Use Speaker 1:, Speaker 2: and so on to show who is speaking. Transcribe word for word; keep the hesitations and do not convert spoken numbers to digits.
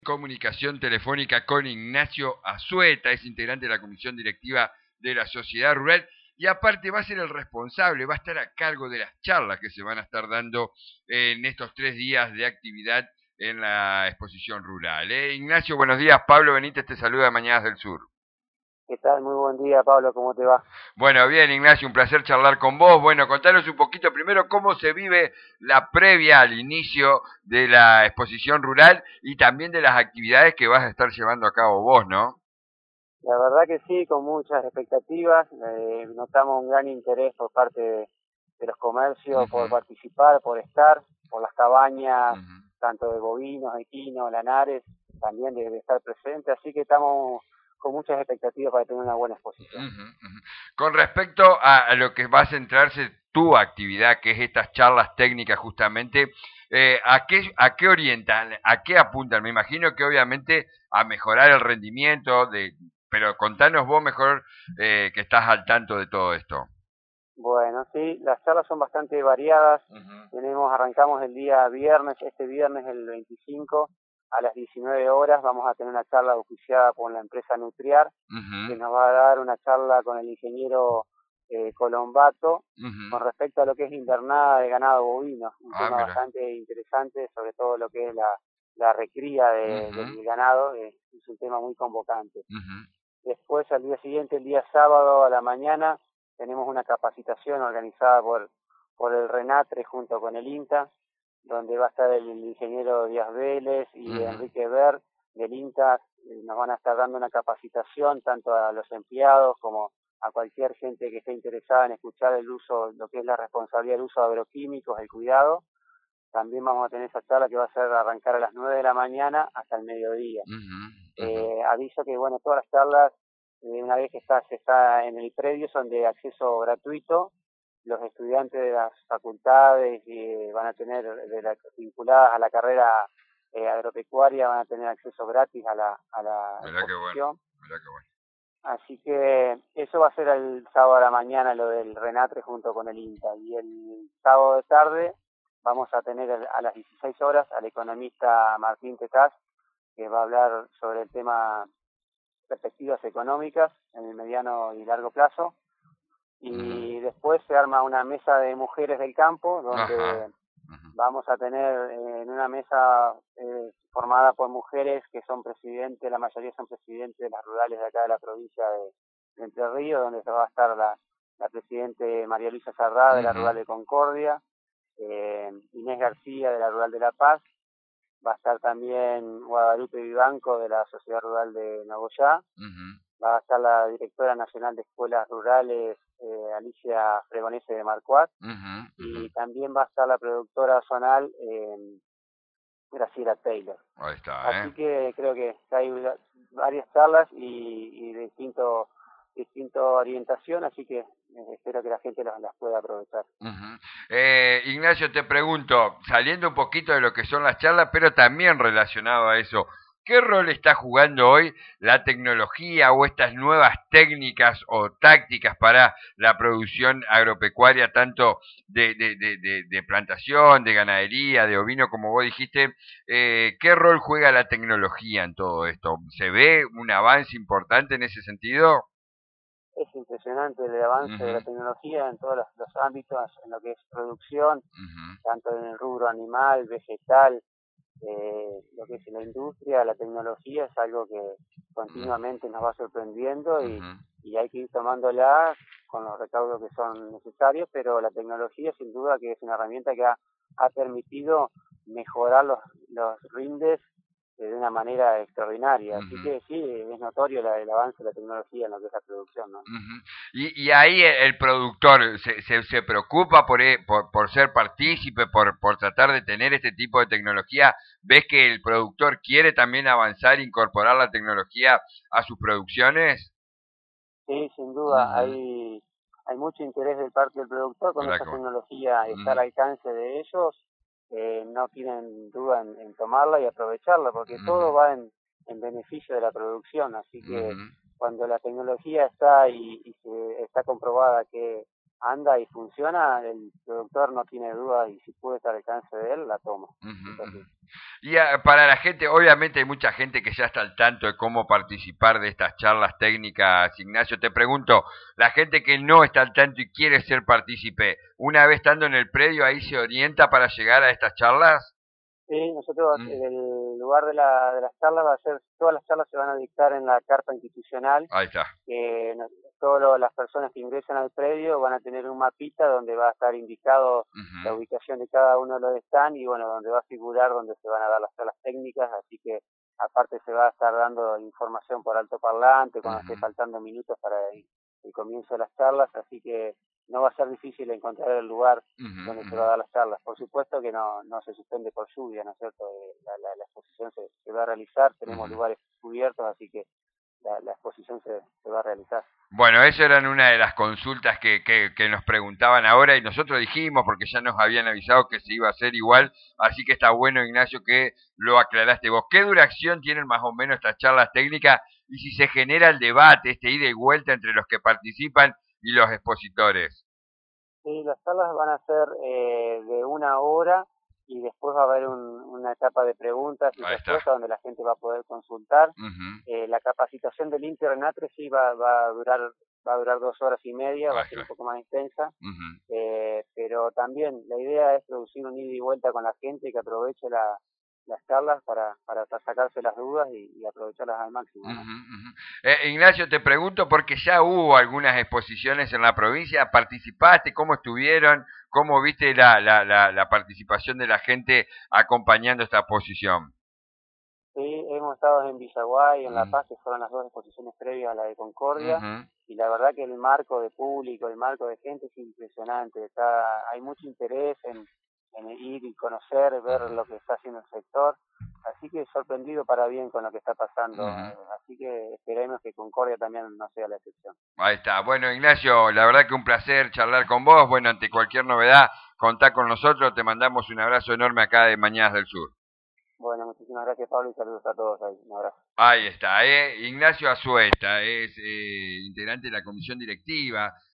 Speaker 1: Comunicación telefónica con Ignacio Azueta, es integrante de la comisión directiva de la Sociedad Rural y aparte va a ser el responsable, va a estar a cargo de las charlas que se van a estar dando en estos tres días de actividad en la exposición rural. ¿eh? Ignacio, buenos días. Pablo Benítez te saluda de Mañanas del Sur.
Speaker 2: ¿Qué tal? Muy buen día, Pablo, ¿cómo te va?
Speaker 1: Bueno, bien, Ignacio, un placer charlar con vos. Bueno, contanos un poquito primero cómo se vive la previa al inicio de la exposición rural y también de las actividades que vas a estar llevando a cabo vos, ¿no?
Speaker 2: La verdad que sí, con muchas expectativas. Eh, notamos un gran interés por parte de, de los comercios, uh-huh. por participar, por estar, por las cabañas, uh-huh. tanto de bovinos, equinos, lanares, también de, de estar presente. Así que estamos con muchas expectativas para tener una buena exposición.
Speaker 1: Uh-huh, uh-huh. Con respecto a, a lo que va a centrarse tu actividad, que es estas charlas técnicas justamente, eh, ¿a qué a qué orientan, a qué apuntan? Me imagino que obviamente a mejorar el rendimiento, de, pero contanos vos mejor eh, que estás al tanto de todo esto.
Speaker 2: Bueno, sí, las charlas son bastante variadas. Uh-huh. Tenemos, arrancamos el día viernes, este viernes el veinticinco, a las diecinueve horas vamos a tener una charla auspiciada por la empresa Nutriar, uh-huh. que nos va a dar una charla con el ingeniero eh, Colombato, uh-huh. con respecto a lo que es invernada de ganado bovino, un ah, tema mira. bastante interesante, sobre todo lo que es la, la recría de, uh-huh. del ganado, eh, es un tema muy convocante. Uh-huh. Después, al día siguiente, el día sábado a la mañana, tenemos una capacitación organizada por, por el RENATRE junto con el INTA, donde va a estar el ingeniero Díaz Vélez y uh-huh. Enrique Ver del INTA. Nos van a estar dando una capacitación tanto a los empleados como a cualquier gente que esté interesada en escuchar el uso, lo que es la responsabilidad del uso de agroquímicos, el cuidado. También vamos a tener esa charla que va a ser arrancar a las nueve de la mañana hasta el mediodía. Uh-huh. Uh-huh. Eh, aviso que, bueno, todas las charlas, eh, una vez que está, se está en el predio, son de acceso gratuito. Los estudiantes de las facultades eh, van a tener, de la, vinculadas a la carrera eh, agropecuaria, van a tener acceso gratis a la, a la exposición.
Speaker 1: Mirá qué bueno.
Speaker 2: Así que eso va a ser el sábado a la mañana, lo del RENATRE junto con el INTA. Y el sábado de tarde vamos a tener a las dieciséis horas al economista Martín Tetaz, que va a hablar sobre el tema perspectivas económicas en el mediano y largo plazo. Y uh-huh. después se arma una mesa de mujeres del campo, donde uh-huh. Uh-huh. vamos a tener eh, en una mesa eh, formada por mujeres que son presidentes, la mayoría son presidentes de las rurales de acá de la provincia de, de Entre Ríos, donde se va a estar la, la presidente María Luisa Sarrá de uh-huh. la rural de Concordia, eh, Inés García de la rural de La Paz, va a estar también Guadalupe Vivanco de la Sociedad Rural de Nogoyá, uh-huh. va a estar la directora nacional de escuelas rurales, eh, Alicia Fregonese de Marcuat, uh-huh, uh-huh. y también va a estar la productora zonal, eh, Graciela Taylor.
Speaker 1: Ahí está, ¿eh?
Speaker 2: Así que creo que hay varias charlas y, y de distinto, distinto orientación, así que eh, espero que la gente las, las pueda aprovechar.
Speaker 1: Uh-huh. eh, Ignacio, te pregunto, saliendo un poquito de lo que son las charlas, pero también relacionado a eso, ¿qué rol está jugando hoy la tecnología o estas nuevas técnicas o tácticas para la producción agropecuaria, tanto de, de, de, de, de plantación, de ganadería, de ovino, como vos dijiste? Eh, ¿Qué rol juega la tecnología en todo esto? ¿Se ve un avance importante en ese sentido?
Speaker 2: Es impresionante el avance uh-huh. de la tecnología en todos los, los ámbitos, en lo que es producción, uh-huh. tanto en el rubro animal, vegetal, eh, lo que es la industria, la tecnología es algo que continuamente nos va sorprendiendo y, uh-huh. y hay que ir tomándola con los recaudos que son necesarios, pero la tecnología sin duda que es una herramienta que ha, ha permitido mejorar los, los rindes de una manera extraordinaria, uh-huh. así que sí, es notorio la, el avance de la tecnología en lo que es la producción, ¿no?
Speaker 1: Uh-huh. y, y ahí el, el productor se, se, se preocupa por, por, por ser partícipe, por, por tratar de tener este tipo de tecnología. ¿Ves que el productor quiere también avanzar e incorporar la tecnología a sus producciones?
Speaker 2: Sí, sin duda, uh-huh. hay, hay mucho interés del parte del productor con esta tecnología, uh-huh. está al alcance de ellos. Eh, no tienen duda en, en tomarla y aprovecharla, porque uh-huh. todo va en, en beneficio de la producción, así que uh-huh. cuando la tecnología está y, y se está comprobada que anda y funciona, el productor no tiene dudas y si puede estar al alcance de él, la toma.
Speaker 1: Uh-huh, uh-huh. Y a, para la gente, obviamente hay mucha gente que ya está al tanto de cómo participar de estas charlas técnicas. Ignacio, te pregunto, la gente que no está al tanto y quiere ser partícipe, una vez estando en el predio, ¿ahí se orienta para llegar a estas charlas?
Speaker 2: Sí, nosotros mm. el lugar de, la, de las charlas va a ser, todas las charlas se van a dictar en la carpa institucional.
Speaker 1: Ahí está.
Speaker 2: Que todas las personas que ingresan al predio van a tener un mapita donde va a estar indicado uh-huh. la ubicación de cada uno de los stands y bueno, donde va a figurar donde se van a dar las charlas técnicas, así que aparte se va a estar dando información por altoparlante cuando uh-huh. esté faltando minutos para el, el comienzo de las charlas, así que no va a ser difícil encontrar el lugar uh-huh, donde uh-huh. se va a dar las charlas. Por supuesto que no no se suspende por lluvia, ¿no es cierto? La, la, la exposición se, se va a realizar, tenemos uh-huh. lugares cubiertos, así que la, la exposición se, se va a realizar.
Speaker 1: Bueno, eso eran una de las consultas que, que, que nos preguntaban ahora y nosotros dijimos, porque ya nos habían avisado que se iba a hacer igual, así que está bueno, Ignacio, que lo aclaraste vos. ¿Qué duración tienen más o menos estas charlas técnicas y si se genera el debate, este ida y vuelta entre los que participan y los expositores?
Speaker 2: Sí, las charlas van a ser eh, de una hora y después va a haber un, una etapa de preguntas y respuestas donde la gente va a poder consultar. Uh-huh. Eh, la capacitación del Inti Renatre sí va, va a durar va a durar dos horas y media, Ahí va a ser está. un poco más extensa, uh-huh. eh, pero también la idea es producir un ida y vuelta con la gente que aproveche la, las charlas para, para, para sacarse las dudas y, y aprovecharlas al máximo, ¿no?
Speaker 1: Uh-huh, uh-huh. Eh, Ignacio, te pregunto porque ya hubo algunas exposiciones en la provincia, ¿participaste? ¿Cómo estuvieron? ¿Cómo viste la, la, la, la participación de la gente acompañando esta exposición?
Speaker 2: Sí, hemos estado en Villaguay, en uh-huh. La Paz, que fueron las dos exposiciones previas a la de Concordia, uh-huh. y la verdad que el marco de público, el marco de gente es impresionante, está, hay mucho interés en, en ir y conocer, ver lo que está haciendo el sector, así que sorprendido para bien con lo que está pasando, uh-huh. así que esperemos que Concordia también no sea la excepción.
Speaker 1: Ahí está, bueno Ignacio, la verdad que un placer charlar con vos, bueno, ante cualquier novedad, contá con nosotros, te mandamos un abrazo enorme acá de Mañanas del Sur.
Speaker 2: Bueno, muchísimas gracias Pablo y saludos a todos ahí, un abrazo.
Speaker 1: Ahí está, eh, Ignacio Azueta, es eh, integrante de la comisión directiva